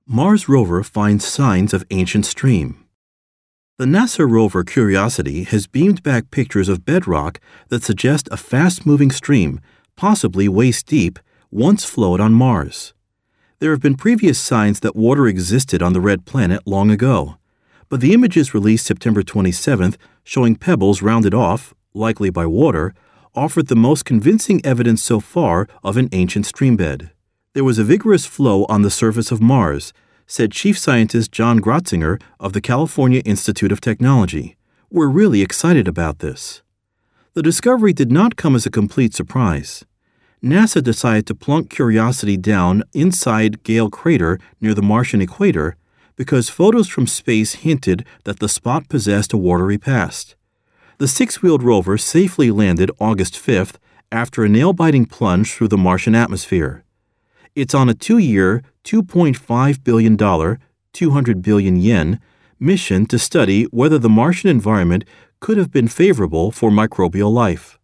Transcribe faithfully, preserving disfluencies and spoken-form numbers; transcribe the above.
Mars rover finds signs of ancient stream. The NASA rover Curiosity has beamed back pictures of bedrock that suggest a fast-moving stream, possibly waist-deep, once flowed on Mars. There have been previous signs that water existed on the red planet long ago, but the images released September twenty-seventh showing pebbles rounded off, likely by water, offered the most convincing evidence so far of an ancient streambed. There was a vigorous flow on the surface of Mars, said Chief Scientist John Grotzinger of the California Institute of Technology. We're really excited about this. The discovery did not come as a complete surprise. NASA decided to plunk Curiosity down inside Gale Crater near the Martian equator because photos from space hinted that the spot possessed a watery past. The six-wheeled rover safely landed August fifth after a nail-biting plunge through the Martian atmosphere. It's on a two-year, two point five billion dollars, two hundred billion yen, mission to study whether the Martian environment could have been favorable for microbial life.